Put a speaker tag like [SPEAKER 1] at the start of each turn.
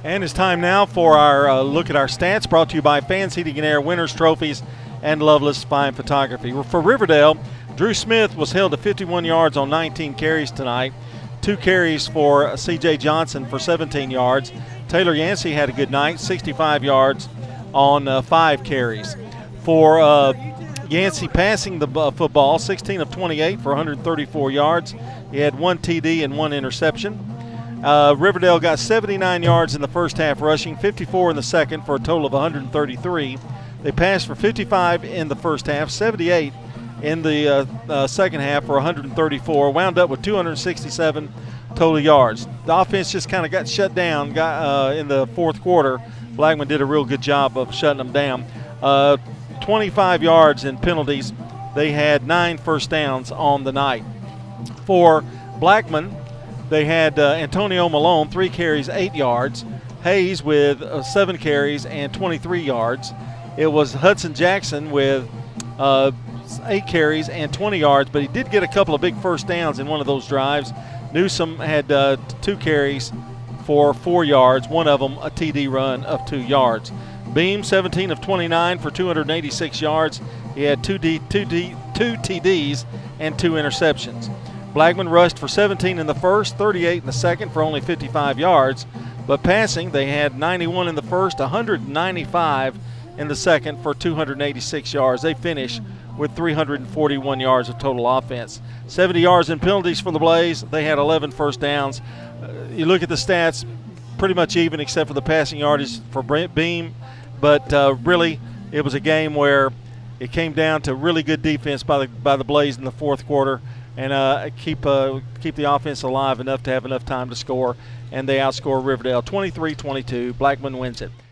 [SPEAKER 1] And it's time now for our look at our stats, brought to you by Fans Heating and Air, Winners Trophies, and Loveless Fine Photography. For Riverdale, Drew Smith was held to 51 yards on 19 carries tonight. 2 carries for C.J. Johnson for 17 yards. Taylor Yancey had a good night, 65 yards on 5 carries. For Yancey passing the football, 16 of 28 for 134 yards. He had 1 TD and 1 interception. Riverdale got 79 yards in the first half rushing, 54 in the second for a total of 133. They passed for 55 in the first half, 78 in the second half for 134, wound up with 267 total yards. The offense just kind of got shut down in the fourth quarter. Blackman did a real good job of shutting them down. 25 yards in penalties. They had 9 first downs on the night. For Blackman, they had Antonio Malone, 3 carries, 8 yards. Hayes with 7 carries and 23 yards. It was Hudson Jackson with 8 carries and 20 yards, but he did get a couple of big first downs in one of those drives. Newsom had 2 carries for 4 yards, one of them a TD run of 2 yards. Beam, 17 of 29 for 286 yards. He had 2 TDs and 2 interceptions. Blackman rushed for 17 in the first, 38 in the second for only 55 yards. But passing, they had 91 in the first, 195 in the second for 286 yards. They finished with 341 yards of total offense. 70 yards in penalties for the Blaze. They had 11 first downs. You look at the stats, pretty much even except for the passing yardage for Beam. But really, it was a game where it came down to really good defense by the Blaze in the fourth quarter, and keep the offense alive enough to have enough time to score, and they outscore Riverdale 23-22. Blackman wins it.